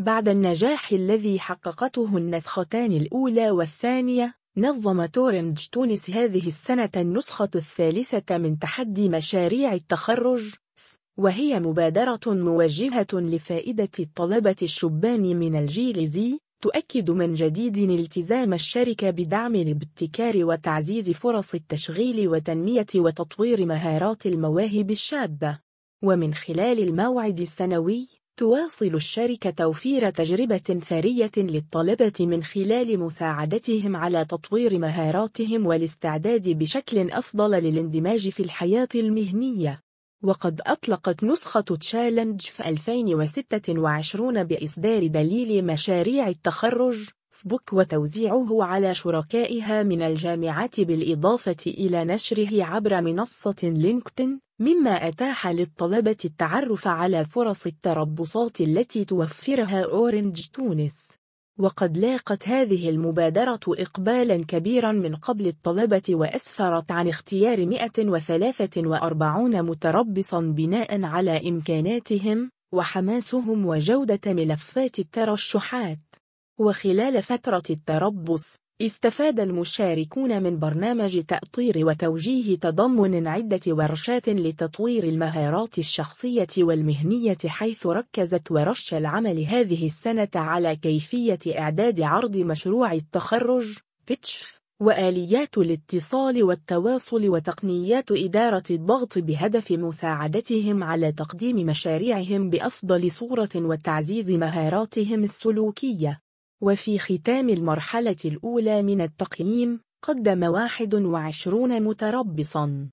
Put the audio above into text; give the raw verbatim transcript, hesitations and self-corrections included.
بعد النجاح الذي حققته النسختان الأولى والثانية، نظم تورنج تونس هذه السنة النسخة الثالثة من تحدي مشاريع التخرج، وهي مبادرة موجهة لفائدة الطلبة الشبان من الجيل زي، تؤكد من جديد التزام الشركة بدعم الابتكار وتعزيز فرص التشغيل وتنمية وتطوير مهارات المواهب الشابة. ومن خلال الموعد السنوي، تواصل الشركة توفير تجربة ثرية للطلبة من خلال مساعدتهم على تطوير مهاراتهم والاستعداد بشكل أفضل للاندماج في الحياة المهنية. وقد أطلقت نسخة تشالنج في ألفين وستة وعشرين بإصدار دليل مشاريع التخرج بوك وتوزيعه على شركائها من الجامعات بالإضافة إلى نشره عبر منصة لينكدين، مما أتاح للطلبة التعرف على فرص التربصات التي توفرها أورنج تونس. وقد لاقت هذه المبادرة إقبالا كبيرا من قبل الطلبة، وأسفرت عن اختيار مئة وثلاثة وأربعين متربصا بناء على إمكاناتهم وحماسهم وجودة ملفات الترشحات. وخلال فترة التربص، استفاد المشاركون من برنامج تأطير وتوجيه تضمن عدة ورشات لتطوير المهارات الشخصية والمهنية، حيث ركزت ورش العمل هذه السنة على كيفية إعداد عرض مشروع التخرج بيتش، وآليات الاتصال والتواصل وتقنيات إدارة الضغط، بهدف مساعدتهم على تقديم مشاريعهم بأفضل صورة وتعزيز مهاراتهم السلوكية. وفي ختام المرحلة الأولى من التقييم، قدم واحد وعشرون متربصاً